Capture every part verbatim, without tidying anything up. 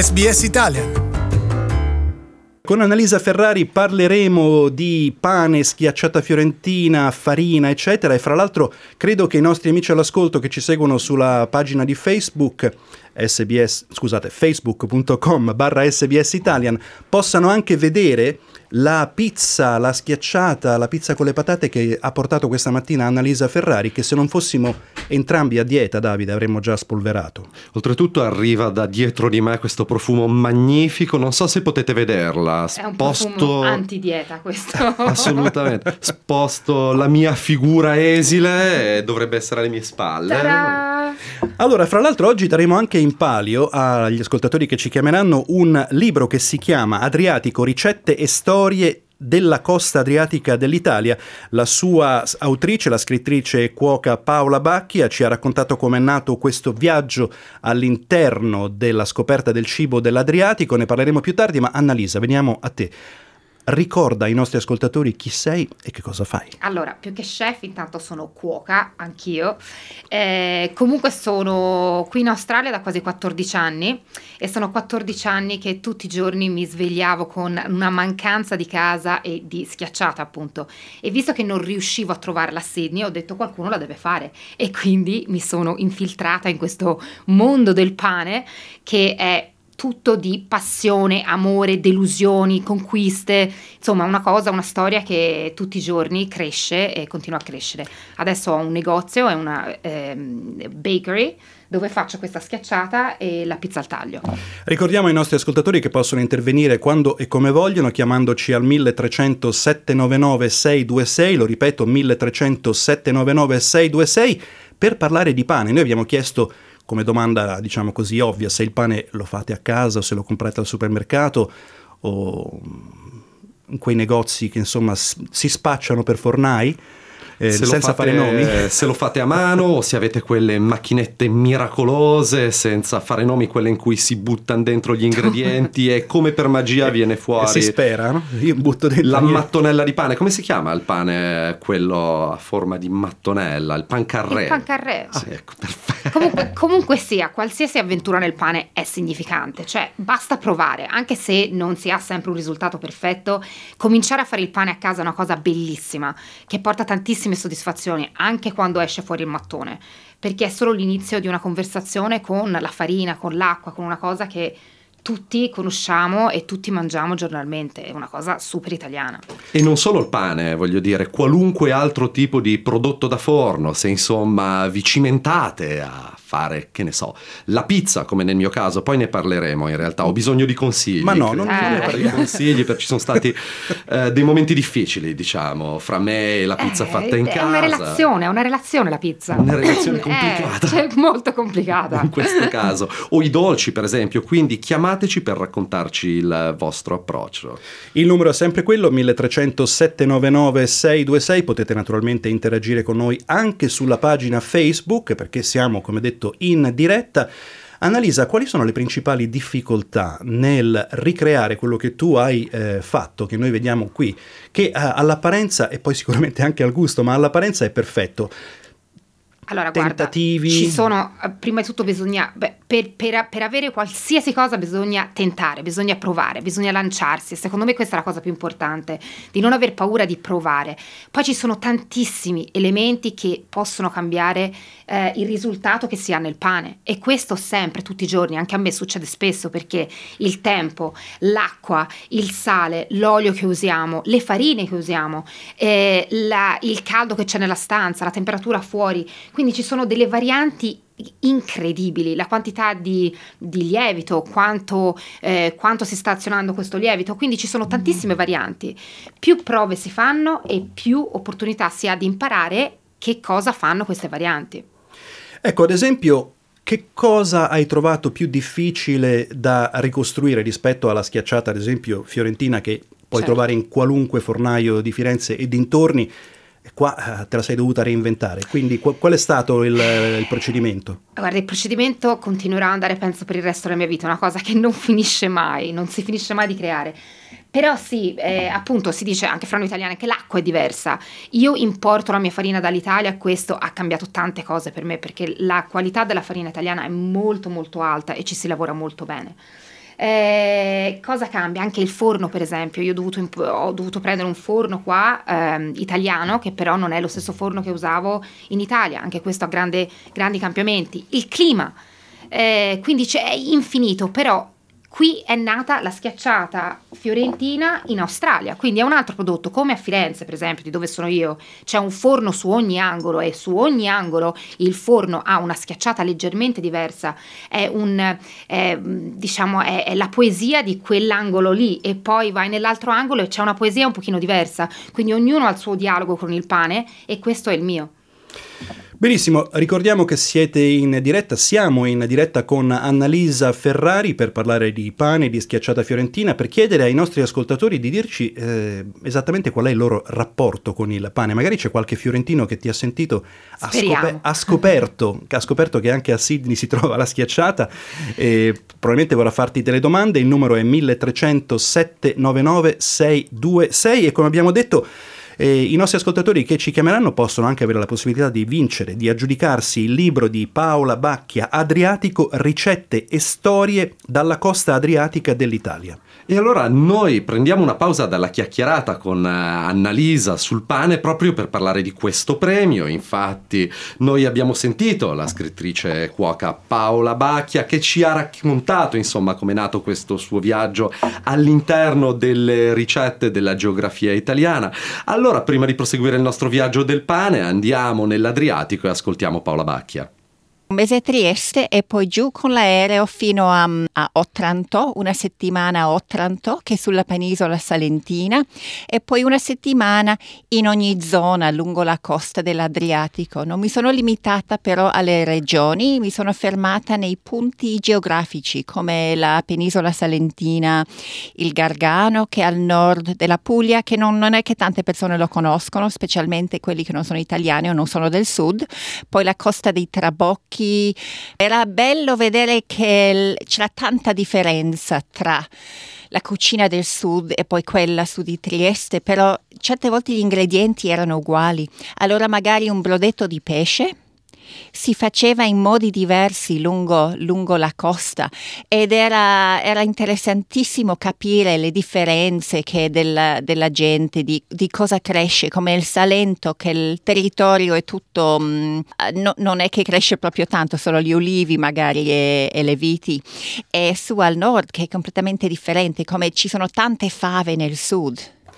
S B S Italian. Con Annalisa Ferrari parleremo di pane, schiacciata fiorentina, farina, eccetera, e fra l'altro credo che i nostri amici all'ascolto che ci seguono sulla pagina di Facebook S B S, scusate, facebook.com barra SBS Italian possano anche vedere la pizza, la schiacciata, la pizza con le patate che ha portato questa mattina Annalisa Ferrari, che se non fossimo entrambi a dieta, Davide, avremmo già spolverato. Oltretutto arriva da dietro di me questo profumo magnifico, non so se potete vederla. È un Sposto... profumo antidieta questo. Assolutamente. Sposto la mia figura esile e dovrebbe essere alle mie spalle. Ta-da! Allora, fra l'altro oggi daremo anche in palio agli ascoltatori che ci chiameranno un libro che si chiama Adriatico, ricette e storie della costa adriatica dell'Italia. La sua autrice, la scrittrice e cuoca Paola Bacchia, ci ha raccontato come è nato questo viaggio all'interno della scoperta del cibo dell'Adriatico. Ne parleremo più tardi, ma Annalisa, veniamo a te. Ricorda ai nostri ascoltatori chi sei e che cosa fai. Allora, più che chef, intanto sono cuoca, anch'io. Eh, comunque sono qui in Australia da quasi quattordici anni e sono quattordici anni che tutti i giorni mi svegliavo con una mancanza di casa e di schiacciata, appunto. E visto che non riuscivo a trovare l'assegno, ho detto qualcuno la deve fare. E quindi mi sono infiltrata in questo mondo del pane che è tutto di passione, amore, delusioni, conquiste, insomma una cosa, una storia che tutti i giorni cresce e continua a crescere. Adesso ho un negozio, è una ehm, bakery dove faccio questa schiacciata e la pizza al taglio. Ricordiamo ai nostri ascoltatori che possono intervenire quando e come vogliono chiamandoci al mille trecento sette nove nove sei due sei, lo ripeto mille trecento sette nove nove sei due sei, per parlare di pane. Noi abbiamo chiesto come domanda, diciamo così, ovvia, se il pane lo fate a casa o se lo comprate al supermercato o in quei negozi che insomma si spacciano per fornai, eh, se senza fate, fare nomi. Se lo fate a mano o se avete quelle macchinette miracolose senza fare nomi, quelle in cui si buttano dentro gli ingredienti e come per magia viene fuori. Si spera, no? Io butto dentro la mia... mattonella di pane. Come si chiama il pane quello a forma di mattonella? Il pancarré. Il pancarré. Ah, ecco, perfetto. Comunque, comunque sia, qualsiasi avventura nel pane è significante, cioè basta provare, anche se non si ha sempre un risultato perfetto. Cominciare a fare il pane a casa è una cosa bellissima che porta tantissime soddisfazioni anche quando esce fuori il mattone, perché è solo l'inizio di una conversazione con la farina, con l'acqua, con una cosa che tutti conosciamo e tutti mangiamo giornalmente, è una cosa super italiana. E non solo il pane, voglio dire, qualunque altro tipo di prodotto da forno, se insomma vi cimentate a fare, che ne so, la pizza, come nel mio caso, poi ne parleremo in realtà, ho bisogno di consigli. Ma no, non, eh. non ne per i consigli, perché ci sono stati eh, dei momenti difficili, diciamo, fra me e la pizza Eh, fatta in è casa. È una relazione, è una relazione la pizza. Una relazione complicata. Eh, cioè, molto complicata. In questo caso. O i dolci, per esempio, quindi chiamateci per raccontarci il vostro approccio. Il numero è sempre quello, mille trecento sette nove nove sei due sei, potete naturalmente interagire con noi anche sulla pagina Facebook, perché siamo, come detto, in diretta. Annalisa, quali sono le principali difficoltà nel ricreare quello che tu hai eh, fatto, che noi vediamo qui, che eh, all'apparenza, e poi sicuramente anche al gusto, ma all'apparenza è perfetto? Allora, Tentativi. guarda, ci sono, prima di tutto bisogna, beh, per, per, per avere qualsiasi cosa bisogna tentare, bisogna provare, bisogna lanciarsi. Secondo me questa è la cosa più importante, di non aver paura di provare. Poi ci sono tantissimi elementi che possono cambiare eh, il risultato che si ha nel pane, e questo sempre, tutti i giorni, anche a me succede spesso, perché il tempo, l'acqua, il sale, l'olio che usiamo, le farine che usiamo, eh, la, il caldo che c'è nella stanza, la temperatura fuori. Quindi ci sono delle varianti incredibili, la quantità di, di lievito, quanto, eh, quanto si sta azionando questo lievito, quindi ci sono tantissime varianti. Più prove si fanno e più opportunità si ha di imparare che cosa fanno queste varianti. Ecco, ad esempio, che cosa hai trovato più difficile da ricostruire rispetto alla schiacciata, ad esempio, fiorentina, che puoi certo. trovare in qualunque fornaio di Firenze e dintorni? Qua te la sei dovuta reinventare, quindi qual è stato il, il procedimento? Guarda, il procedimento continuerà ad andare, penso, per il resto della mia vita, è una cosa che non finisce mai, non si finisce mai di creare. Però sì, eh, appunto si dice anche fra noi italiani che l'acqua è diversa. Io importo la mia farina dall'Italia, questo ha cambiato tante cose per me, perché la qualità della farina italiana è molto molto alta e ci si lavora molto bene. Eh, cosa cambia? Anche il forno, per esempio. Io ho dovuto, imp- ho dovuto prendere un forno qua ehm, italiano, che però non è lo stesso forno che usavo in Italia. Anche questo ha grande, grandi cambiamenti. Il clima, eh, quindi c'è infinito, però qui è nata la schiacciata fiorentina in Australia, quindi è un altro prodotto, come a Firenze per esempio, di dove sono io, c'è un forno su ogni angolo e su ogni angolo il forno ha una schiacciata leggermente diversa, è un è, diciamo è, è la poesia di quell'angolo lì, e poi vai nell'altro angolo e c'è una poesia un pochino diversa, quindi ognuno ha il suo dialogo con il pane e questo è il mio. Benissimo, ricordiamo che siete in diretta, siamo in diretta con Annalisa Ferrari per parlare di pane, di schiacciata fiorentina, per chiedere ai nostri ascoltatori di dirci eh, esattamente qual è il loro rapporto con il pane. Magari c'è qualche fiorentino che ti ha sentito, ha, scop- ha, scoperto, ha scoperto che anche a Sydney si trova la schiacciata e probabilmente vorrà farti delle domande. Il numero è mille trecento sette nove nove sei due sei e come abbiamo detto E i nostri ascoltatori che ci chiameranno possono anche avere la possibilità di vincere, di aggiudicarsi il libro di Paola Bacchia, Adriatico, ricette e storie dalla costa adriatica dell'Italia. E allora noi prendiamo una pausa dalla chiacchierata con Annalisa sul pane proprio per parlare di questo premio. Infatti noi abbiamo sentito la scrittrice cuoca Paola Bacchia che ci ha raccontato insomma come è nato questo suo viaggio all'interno delle ricette della geografia italiana. Allora prima di proseguire il nostro viaggio del pane andiamo nell'Adriatico e ascoltiamo Paola Bacchia. Un mese a Trieste e poi giù con l'aereo fino a, a Otranto, una settimana a Otranto che è sulla penisola salentina e poi una settimana in ogni zona lungo la costa dell'Adriatico. Non mi sono limitata però alle regioni, mi sono fermata nei punti geografici come la penisola salentina, il Gargano che è al nord della Puglia, che non, non è che tante persone lo conoscono, specialmente quelli che non sono italiani o non sono del sud, poi la costa dei Trabocchi. Era bello vedere che c'era tanta differenza tra la cucina del sud e poi quella su di Trieste, però certe volte gli ingredienti erano uguali. Allora magari un brodetto di pesce si faceva in modi diversi lungo, lungo la costa ed era, era interessantissimo capire le differenze che della, della gente, di, di cosa cresce, come il Salento, che il territorio è tutto, mh, no, non è che cresce proprio tanto, solo gli ulivi magari e, e le viti, e su al nord che è completamente differente, come ci sono tante fave nel sud.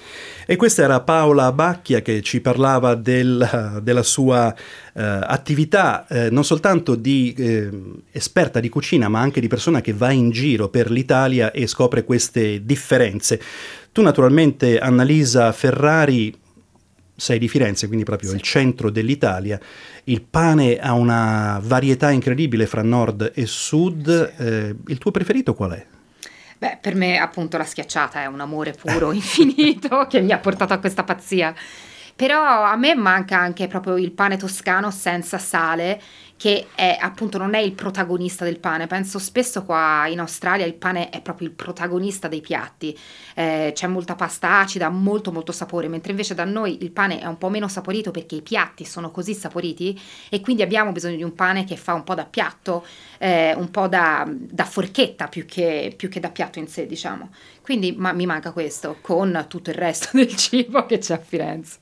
E questa era Paola Bacchia che ci parlava del, della sua eh, attività eh, non soltanto di eh, esperta di cucina ma anche di persona che va in giro per l'Italia e scopre queste differenze. Tu naturalmente, Annalisa Ferrari, sei di Firenze, quindi proprio sì, il centro dell'Italia. Il pane ha una varietà incredibile fra nord e sud. Sì. Eh, il tuo preferito qual è? Beh, per me appunto la schiacciata è un amore puro, infinito, che mi ha portato a questa pazzia. Però a me manca anche proprio il pane toscano senza sale, che è appunto non è il protagonista del pane. Penso spesso qua in Australia il pane è proprio il protagonista dei piatti, eh, c'è molta pasta acida, molto molto sapore, mentre invece da noi il pane è un po' meno saporito perché i piatti sono così saporiti e quindi abbiamo bisogno di un pane che fa un po' da piatto, eh, un po' da, da forchetta più che, più che da piatto in sé, diciamo. Quindi ma, mi manca questo con tutto il resto del cibo che c'è a Firenze.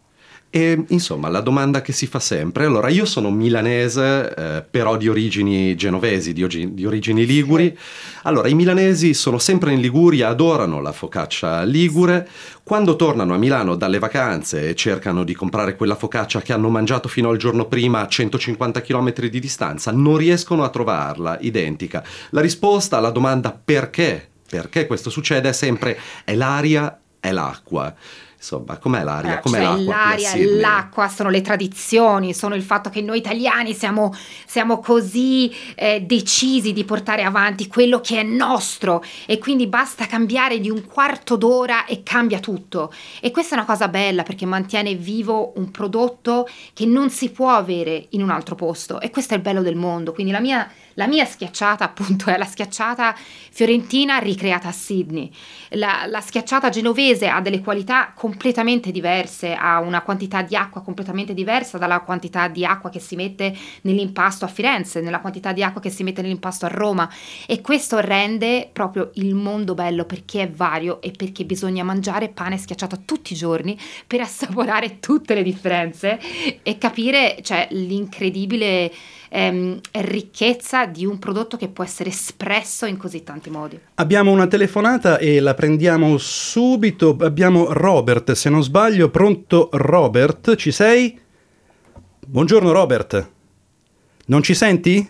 E insomma la domanda che si fa sempre, allora io sono milanese eh, però di origini genovesi, di, og- di origini liguri, allora i milanesi sono sempre in Liguria, adorano la focaccia ligure, quando tornano a Milano dalle vacanze e cercano di comprare quella focaccia che hanno mangiato fino al giorno prima a centocinquanta chilometri di distanza non riescono a trovarla identica. La risposta alla domanda perché, perché questo succede è sempre è l'aria, è l'acqua. Insomma, com'è l'aria? Com'è cioè, l'acqua? L'aria, l'acqua, sono le tradizioni, sono il fatto che noi italiani siamo, siamo così eh, decisi di portare avanti quello che è nostro e quindi basta cambiare di un quarto d'ora e cambia tutto. E questa è una cosa bella perché mantiene vivo un prodotto che non si può avere in un altro posto e questo è il bello del mondo. Quindi la mia La mia schiacciata appunto è la schiacciata fiorentina ricreata a Sydney. La, la schiacciata genovese ha delle qualità completamente diverse, ha una quantità di acqua completamente diversa dalla quantità di acqua che si mette nell'impasto a Firenze, nella quantità di acqua che si mette nell'impasto a Roma, e questo rende proprio il mondo bello, perché è vario e perché bisogna mangiare pane schiacciato tutti i giorni per assaporare tutte le differenze e capire, cioè, l'incredibile ehm, ricchezza di un prodotto che può essere espresso in così tanti modi. Abbiamo una telefonata e la prendiamo subito. Abbiamo Robert, se non sbaglio. Pronto Robert, ci sei? Buongiorno Robert. Non ci senti?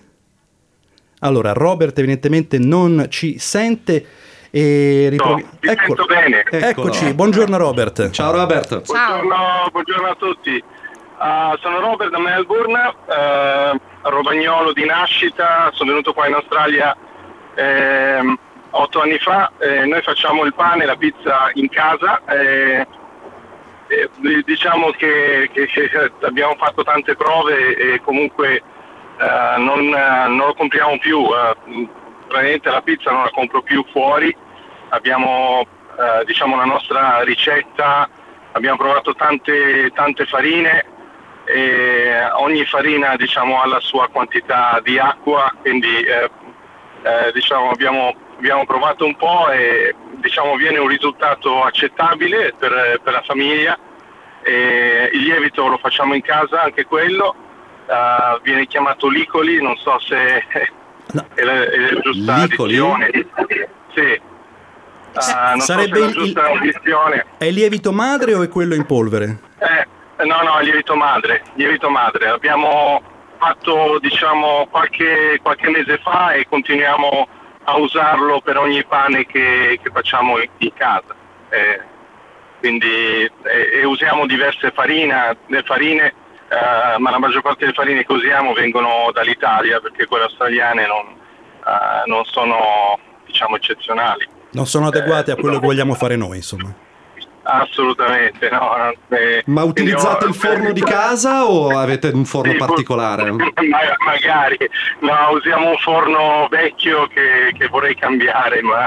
Allora, Robert evidentemente non ci sente e riprovi- no, ti sento bene. Eccoci, buongiorno Robert. Ciao Robert. Ciao. Buongiorno, buongiorno a tutti. Uh, sono Robert da Melbourne, uh, romagnolo di nascita, sono venuto qua in Australia eh, otto anni fa. Eh, noi facciamo il pane e la pizza in casa. Eh, eh, diciamo che, che, che abbiamo fatto tante prove e comunque uh, non, uh, non lo compriamo più. Uh, praticamente la pizza non la compro più fuori. Abbiamo uh, diciamo la nostra ricetta, abbiamo provato tante, tante farine. E ogni farina diciamo ha la sua quantità di acqua, quindi eh, eh, diciamo abbiamo, abbiamo provato un po' e diciamo viene un risultato accettabile per, per la famiglia. E il lievito lo facciamo in casa, anche quello uh, viene chiamato licoli, non so se No. è, la, è la giusta Licoli? addizione. Sì. Uh, non Sarebbe so se è la il- giusta addizione. È il lievito madre o è quello in polvere? Eh, no, no, lievito madre, lievito madre. Abbiamo fatto, diciamo, qualche, qualche mese fa e continuiamo a usarlo per ogni pane che, che facciamo in, in casa. Eh, quindi eh, e usiamo diverse farine, le farine, eh, ma la maggior parte delle farine che usiamo vengono dall'Italia, perché quelle australiane non, eh, non sono, diciamo, eccezionali. Non sono adeguate a quello che vogliamo fare noi, insomma. Assolutamente, no. eh, Ma quindi utilizzate ho- il forno di casa o avete un forno Sì, particolare? ma- magari, no, usiamo un forno vecchio che, che vorrei cambiare, ma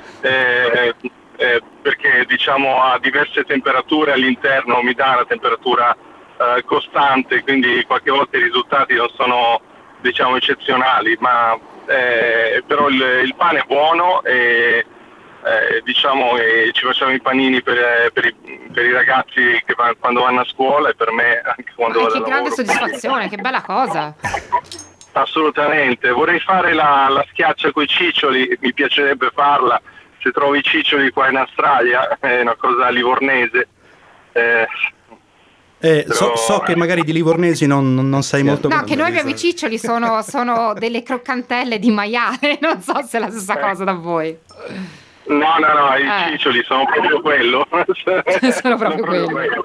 eh, eh, perché diciamo a diverse temperature all'interno mi dà una temperatura eh, costante, quindi qualche volta i risultati non sono, diciamo, eccezionali, ma eh, però il, il pane è buono e eh, diciamo che ci facciamo i panini per, per, i, per i ragazzi che va, quando vanno a scuola e per me anche quando Ma vado che al grande lavoro. soddisfazione, che bella cosa. Assolutamente, vorrei fare la, la schiaccia coi ciccioli, mi piacerebbe farla, se trovo i ciccioli qua in Australia, è una cosa livornese. Eh, Eh, so, Però- so che magari di livornesi non, non- non sai molto. No, che noi abbiamo i ciccioli, sono, sono delle croccantelle di maiale, non so se è la stessa cosa da voi. no, no, no, i Eh. ciccioli sono proprio quello. Sono proprio quello.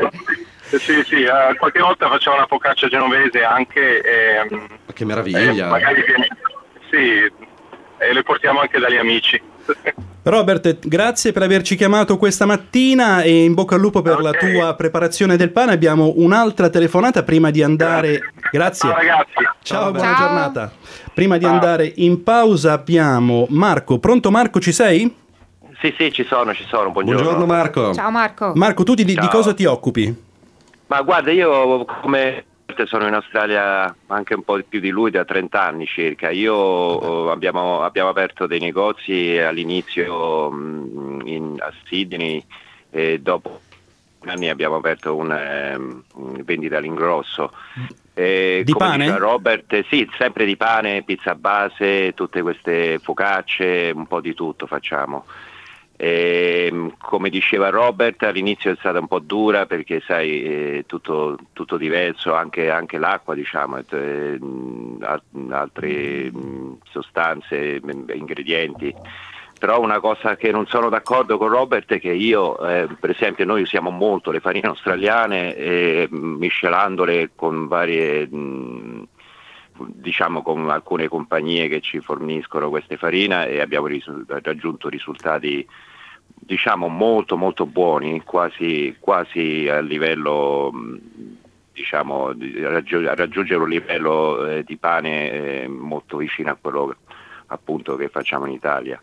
Sì, sì, eh, qualche volta facciamo una focaccia genovese anche. ehm, Ma che Eh, meraviglia! magari viene, sì, e le portiamo anche dagli amici. Robert, grazie per averci chiamato questa mattina e in bocca al lupo per la Ok. tua preparazione del pane. Abbiamo un'altra telefonata prima di andare. Grazie. Ciao ragazzi. Ciao, buona Ciao. giornata. Prima di Ciao. andare in pausa abbiamo Marco. Pronto Marco, ci sei? Sì, sì, ci sono, ci sono, buongiorno. Buongiorno Marco. Ciao Marco. Marco, tu di, di Ciao. cosa ti occupi? Ma guarda, io come sono in Australia anche un po' più di lui, da trenta anni circa. Io eh, abbiamo, abbiamo aperto dei negozi all'inizio mh, in, a Sydney e dopo anni abbiamo aperto un ehm, vendita all'ingrosso. E Di come pane? diceva Robert, sì, sempre di pane, pizza base, tutte queste focacce, un po' di tutto facciamo. E, come diceva Robert, all'inizio è stata un po' dura perché sai è tutto, tutto diverso, anche, anche l'acqua, diciamo, eh, altre mh, sostanze, mh, ingredienti. Però una cosa che non sono d'accordo con Robert è che io, eh, per esempio, noi usiamo molto le farine australiane e miscelandole con varie, mh, diciamo con alcune compagnie che ci forniscono queste farine e abbiamo risu- raggiunto risultati, diciamo, molto molto buoni, quasi, quasi a livello mh, diciamo, di raggiu- raggiungere un livello eh, di pane eh, molto vicino a quello appunto che facciamo in Italia.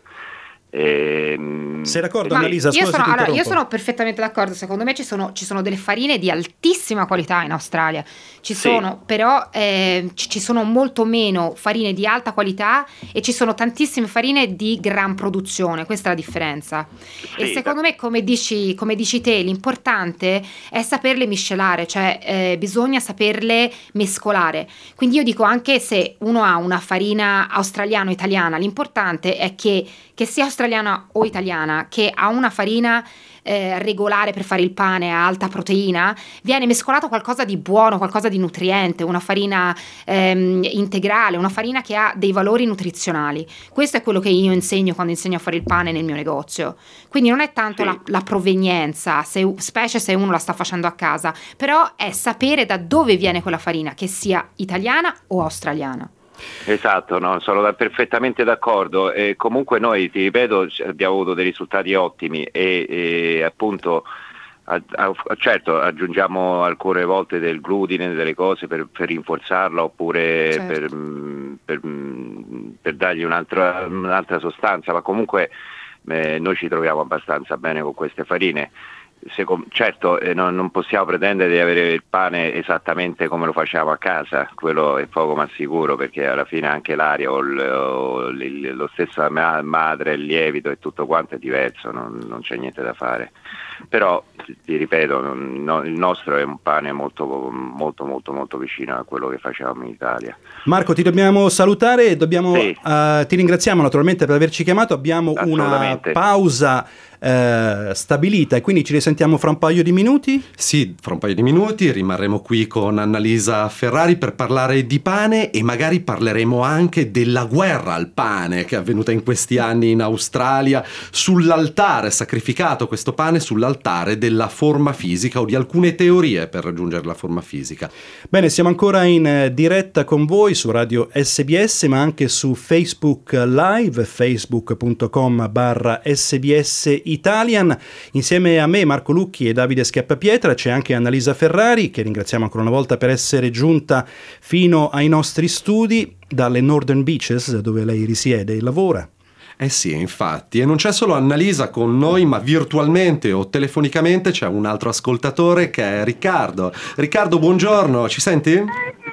Ehm, Sei d'accordo, Ma Annalisa? io, Scusa, sono, allora, io interrompo. sono perfettamente d'accordo. Secondo me ci sono, ci sono delle farine di altissima qualità in Australia. Ci Sì. sono, però eh, ci, ci sono molto meno farine di alta qualità e ci sono tantissime farine di gran produzione. Questa è la differenza. E Sì, secondo da- me, come dici, come dici te, l'importante è saperle miscelare, cioè eh, bisogna saperle mescolare. Quindi io dico, anche se uno ha una farina australiano-italiana, l'importante è che, che sia australiana o italiana, che ha una farina eh, regolare per fare il pane a alta proteina, viene mescolato qualcosa di buono, qualcosa di nutriente, una farina ehm, integrale, una farina che ha dei valori nutrizionali. Questo è quello che io insegno quando insegno a fare il pane nel mio negozio. Quindi non è tanto Sì. la, la provenienza, se, specie se uno la sta facendo a casa, però è sapere da dove viene quella farina, che sia italiana o australiana. Esatto, no, sono da- perfettamente d'accordo. E comunque noi, ti ripeto, c- abbiamo avuto dei risultati ottimi e, e appunto a- a- certo aggiungiamo alcune volte del glutine, delle cose per, per rinforzarla oppure Certo. per, mm, per, mm, per dargli un'altra, un'altra sostanza, ma comunque eh, noi ci troviamo abbastanza bene con queste farine. Secom- certo eh, non, non possiamo pretendere di avere il pane esattamente come lo facciamo a casa, quello è poco ma sicuro, perché alla fine anche l'aria o, il, o il, lo stesso ma- madre, il lievito e tutto quanto è diverso, non, non c'è niente da fare. Però ti ripeto, non- no- il nostro è un pane molto molto molto molto vicino a quello che facevamo in Italia. Marco, ti dobbiamo salutare e dobbiamo, Sì. eh, ti ringraziamo naturalmente per averci chiamato. Abbiamo una Assolutamente. pausa eh, stabilita e quindi ci risentiamo fra un paio di minuti. Sì, fra un paio di minuti rimarremo qui con Annalisa Ferrari per parlare di pane e magari parleremo anche della guerra al pane che è avvenuta in questi anni in Australia, sull'altare, sacrificato questo pane sull'altare della forma fisica o di alcune teorie per raggiungere la forma fisica. Bene, siamo ancora in eh, diretta con voi su Radio S B S, ma anche su Facebook Live, facebook.com barra SBS Italian. Insieme a me, Marco Lucchi e Davide Schiappapietra, c'è anche Annalisa Ferrari, che ringraziamo ancora una volta per essere giunta fino ai nostri studi dalle Northern Beaches, dove lei risiede e lavora. Eh sì, infatti, e non c'è solo Annalisa con noi, ma virtualmente o telefonicamente c'è un altro ascoltatore che è Riccardo. Riccardo, buongiorno, ci senti?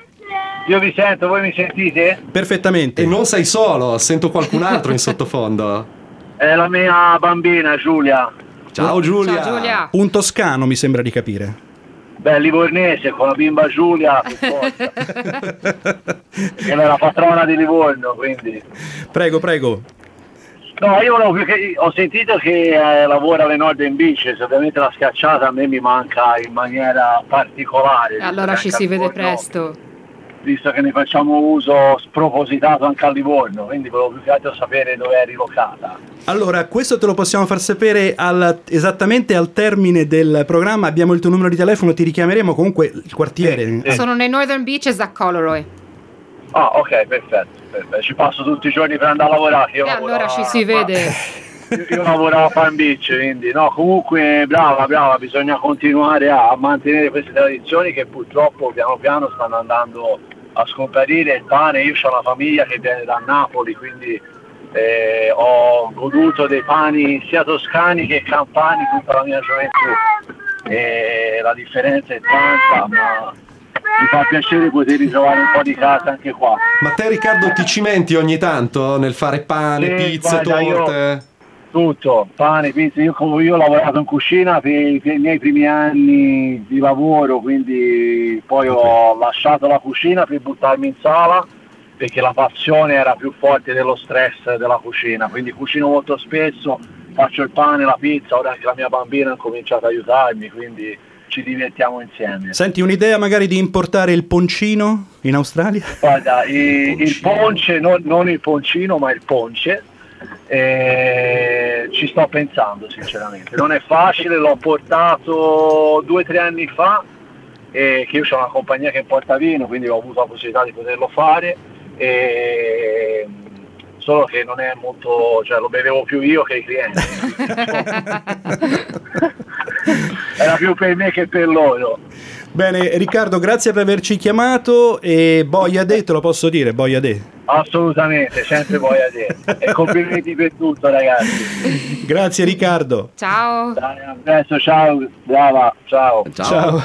Io vi sento, voi mi sentite? Perfettamente. E non sei solo, sento qualcun altro in sottofondo. È la mia bambina Giulia. Ciao Giulia. Ciao Giulia. Un toscano, mi sembra di capire. Beh, livornese, con la bimba Giulia, per forza. Che è la patrona di Livorno, quindi. Prego, prego. No, io volevo più che, ho sentito che eh, lavora alle Northern Beaches, ovviamente la scacciata a me mi manca in maniera particolare. Allora ci si vede presto. Visto che ne facciamo uso spropositato anche a Livorno, quindi volevo più che altro sapere dove è rilocata. Allora, questo te lo possiamo far sapere al- esattamente al termine del programma. Abbiamo il tuo numero di telefono, ti richiameremo. Comunque il quartiere. Sì. Sono nei Northern Beaches a Coloroy. Ah, ok, perfetto, perfetto. Ci passo tutti i giorni per andare a lavorare. Io E lavoro allora ci a- si vede. Io, io lavoro a Palm Beach, quindi no, comunque brava, brava, bisogna continuare a mantenere queste tradizioni che purtroppo piano piano stanno andando a scomparire. Il pane, io ho una famiglia che viene da Napoli, quindi eh, ho goduto dei pani sia toscani che campani tutta la mia gioventù. E la differenza è tanta, ma mi fa piacere poter ritrovare un po' di casa anche qua. Ma te Riccardo ti cimenti ogni tanto nel fare pane, Sì, pizze, guarda, io- torte? Tutto, pane, pizza, io, come- io ho lavorato in cucina per, per i miei primi anni di lavoro, quindi poi ho lasciato la cucina per buttarmi in sala perché la passione era più forte dello stress della cucina, quindi cucino molto spesso, faccio il pane, la pizza, ora anche la mia bambina ha cominciato ad aiutarmi, quindi ci divertiamo insieme. Senti, un'idea magari di importare il poncino in Australia? Guarda, i- il ponce, non, non il poncino ma il ponce, eh, ci sto pensando sinceramente, non è facile, l'ho portato due o tre anni fa, eh, che io ho una compagnia che importa vino, quindi ho avuto la possibilità di poterlo fare, eh, solo che non è molto, cioè lo bevevo più io che i clienti. Era più per me che per loro. Bene, Riccardo, grazie per averci chiamato e boia de, te lo posso dire, boia de. Assolutamente, sempre boia de. E complimenti per tutto, ragazzi. Grazie Riccardo. Ciao. Dai, a presto, ciao, brava, ciao. Ciao. Ciao.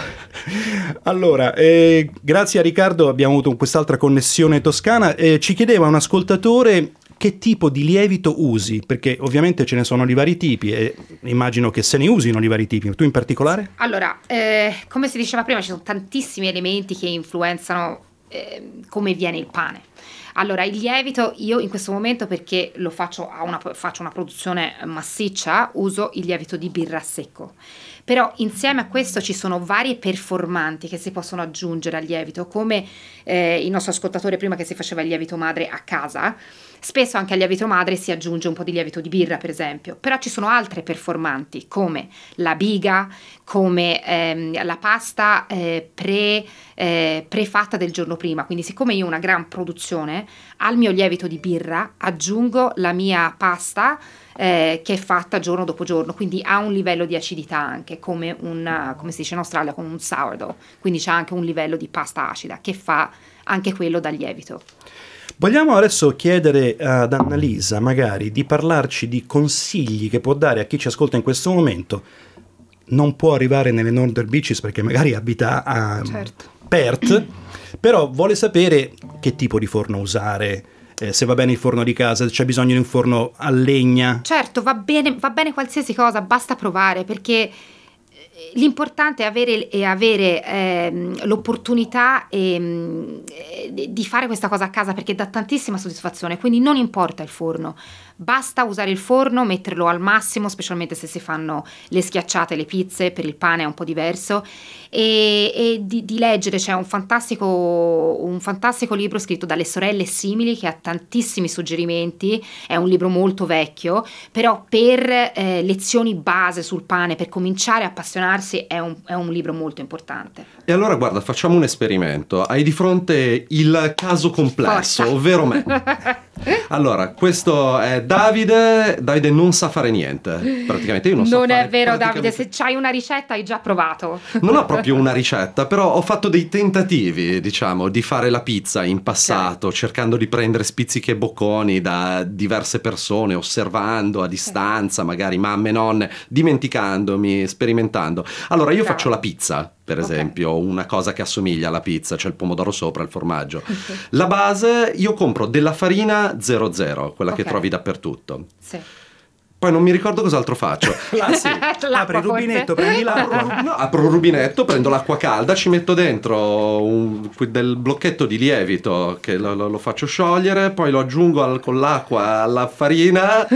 Allora, eh, grazie a Riccardo abbiamo avuto quest'altra connessione toscana. Eh, ci chiedeva un ascoltatore che tipo di lievito usi, perché ovviamente ce ne sono di vari tipi e immagino che se ne usino di vari tipi. Tu in particolare? Allora, eh, come si diceva prima, ci sono tantissimi elementi che influenzano eh, come viene il pane. Allora, il lievito, io in questo momento, perché lo faccio a una, faccio una produzione massiccia, uso il lievito di birra secco. Però insieme a questo ci sono varie performanti che si possono aggiungere al lievito, come eh, il nostro ascoltatore prima che si faceva il lievito madre a casa. Spesso anche al lievito madre si aggiunge un po' di lievito di birra, per esempio, però ci sono altre performanti come la biga, come ehm, la pasta eh, pre, eh, prefatta del giorno prima. Quindi siccome io ho una gran produzione, al mio lievito di birra aggiungo la mia pasta eh, che è fatta giorno dopo giorno, quindi ha un livello di acidità anche, come, un, come si dice in Australia, come un sourdough, quindi c'è anche un livello di pasta acida che fa anche quello da lievito. Vogliamo adesso chiedere ad Annalisa magari di parlarci di consigli che può dare a chi ci ascolta in questo momento. Non può arrivare nelle Northern Beaches perché magari abita a Certo. Perth, però vuole sapere che tipo di forno usare, eh, se va bene il forno di casa, se c'è bisogno di un forno a legna. Certo, va bene, va bene qualsiasi cosa, basta provare, perché l'importante è avere, è avere ehm, l'opportunità ehm, di fare questa cosa a casa, perché dà tantissima soddisfazione, quindi non importa il forno, basta usare il forno, metterlo al massimo, specialmente se si fanno le schiacciate, le pizze, per il pane è un po' diverso, e, e di, di leggere, c'è un fantastico, un fantastico libro scritto dalle sorelle Simili che ha tantissimi suggerimenti, è un libro molto vecchio, però per eh, lezioni base sul pane, per cominciare a appassionarsi, è un, è un libro molto importante. E allora guarda, facciamo un esperimento. Hai di fronte il caso complesso, Forza. ovvero me. Allora, questo è Davide. Davide non sa fare niente, praticamente. Io non so Non fare è vero, Davide, praticamente- se c'hai una ricetta hai già provato. Non ho proprio una ricetta, però ho fatto dei tentativi, diciamo, di fare la pizza in passato, cercando di prendere spizzichi e bocconi da diverse persone, osservando a distanza, magari mamme, nonne, dimenticandomi, sperimentando. Allora, io Bravo. faccio la pizza, per Ok. esempio, una cosa che assomiglia alla pizza, c'è il pomodoro sopra, il formaggio. La base, io compro della farina zero zero, quella che Ok. trovi dappertutto. Sì. Poi non mi ricordo cos'altro faccio. Ah, sì. L'acqua, Apri il forse. rubinetto, prendi l'acqua. No, apro il rubinetto, prendo l'acqua calda, ci metto dentro un, del blocchetto di lievito che lo, lo- lo faccio sciogliere, poi lo aggiungo al- con l'acqua alla farina,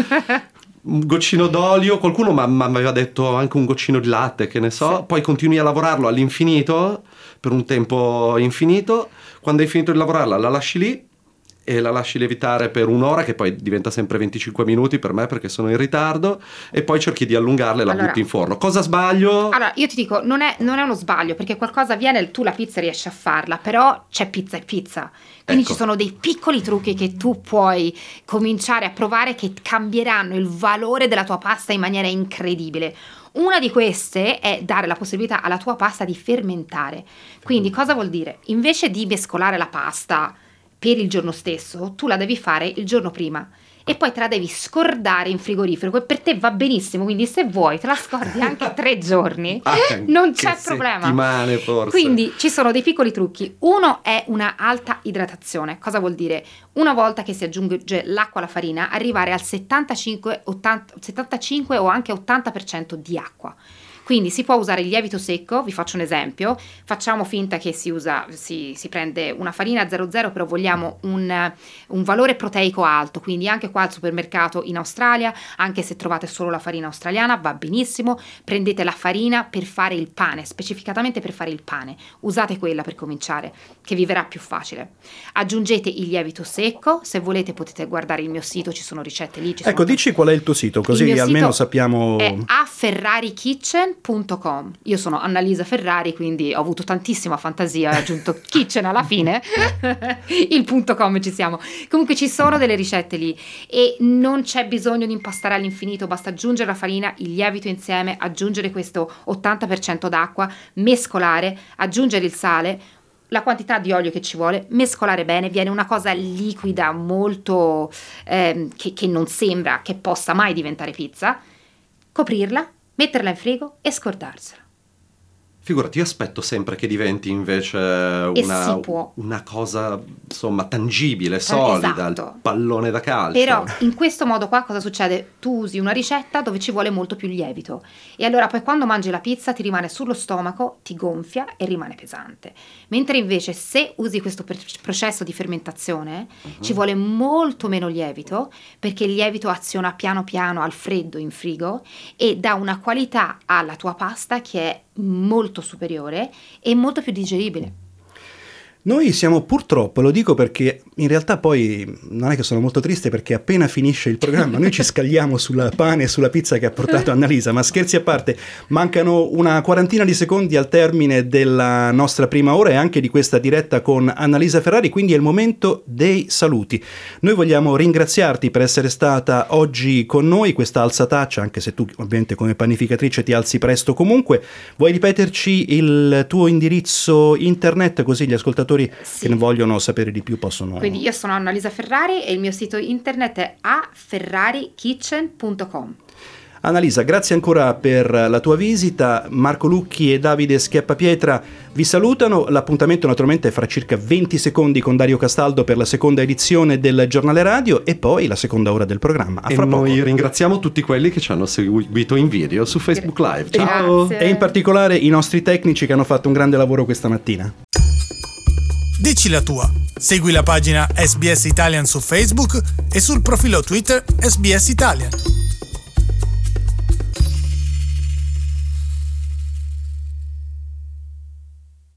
un goccino d'olio, qualcuno mi aveva detto anche un goccino di latte, che ne so, poi continui a lavorarlo all'infinito, per un tempo infinito, quando hai finito di lavorarla la lasci lì e la lasci lievitare per un'ora, che poi diventa sempre venticinque minuti per me perché sono in ritardo, e poi cerchi di allungarla e la Allora- butti in forno. Cosa sbaglio? Allora, io ti dico, non è, non è uno sbaglio, perché qualcosa avviene, tu la pizza riesci a farla, però c'è pizza e pizza. Quindi Ecco. ci sono dei piccoli trucchi che tu puoi cominciare a provare che cambieranno il valore della tua pasta in maniera incredibile. Una di queste è dare la possibilità alla tua pasta di fermentare. Quindi cosa vuol dire? Invece di mescolare la pasta per il giorno stesso, tu la devi fare il giorno prima e poi te la devi scordare in frigorifero, che per te va benissimo, quindi se vuoi te la scordi anche tre giorgi, Anche non c'è problema. settimane forse. Quindi ci sono dei piccoli trucchi. Uno è una alta idratazione. Cosa vuol dire? Una volta che si aggiunge l'acqua alla farina, arrivare al settantacinque, ottanta, settantacinque o anche ottanta per cento di acqua. Quindi si può usare il lievito secco, vi faccio un esempio, facciamo finta che si usa, si, si prende una farina zero zero, però vogliamo un, un valore proteico alto, quindi anche qua al supermercato in Australia, anche se trovate solo la farina australiana, va benissimo, prendete la farina per fare il pane, specificatamente per fare il pane, usate quella per cominciare, che vi verrà più facile. Aggiungete il lievito secco, se volete potete guardare il mio sito, ci sono ricette lì. Ci Ecco, sono dici qual è il tuo sito, il così mio almeno sito sappiamo. è a ferrari kitchen punto com. Io sono Annalisa Ferrari, quindi ho avuto tantissima fantasia, ho aggiunto kitchen alla fine, il punto com ci siamo. Comunque ci sono delle ricette lì e non c'è bisogno di impastare all'infinito, basta aggiungere la farina, il lievito insieme, aggiungere questo ottanta per cento d'acqua, mescolare, aggiungere il sale, la quantità di olio che ci vuole, mescolare bene, viene una cosa liquida molto eh, che, che non sembra che possa mai diventare pizza, coprirla, metterla in frigo e scordarsela. Figurati, io aspetto sempre che diventi invece una, una cosa, insomma, tangibile, solida, esatto. Il pallone da calcio. Però in questo modo qua cosa succede? Tu usi una ricetta dove ci vuole molto più lievito e allora poi quando mangi la pizza ti rimane sullo stomaco, ti gonfia e rimane pesante. Mentre invece se usi questo per- processo di fermentazione uh-huh. ci vuole molto meno lievito, perché il lievito aziona piano piano al freddo in frigo e dà una qualità alla tua pasta che è molto superiore e molto più digeribile. Noi siamo purtroppo, lo dico perché in realtà poi non è che sono molto triste perché appena finisce il programma noi ci scagliamo sul pane e sulla pizza che ha portato Annalisa, ma scherzi a parte, mancano una quarantina di secondi al termine della nostra prima ora e anche di questa diretta con Annalisa Ferrari, quindi è il momento dei saluti. Noi vogliamo ringraziarti per essere stata oggi con noi, questa alzataccia, anche se tu ovviamente come panificatrice ti alzi presto comunque. Vuoi ripeterci il tuo indirizzo internet così gli ascoltatori sì. che ne vogliono sapere di più possono... Quindi io sono Annalisa Ferrari e il mio sito internet è a ferrari kitchen punto com. Annalisa, grazie ancora per la tua visita. Marco Lucchi e Davide Schiappapietra vi salutano. L'appuntamento naturalmente è fra circa venti secondi con Dario Castaldo per la seconda edizione del Giornale Radio e poi la seconda ora del programma. A e fra noi poco. Ringraziamo tutti quelli che ci hanno seguito in video su Facebook Live. Ciao! Grazie. E in particolare i nostri tecnici che hanno fatto un grande lavoro questa mattina. Dici la tua. Segui la pagina S B S Italian su Facebook e sul profilo Twitter S B S Italian.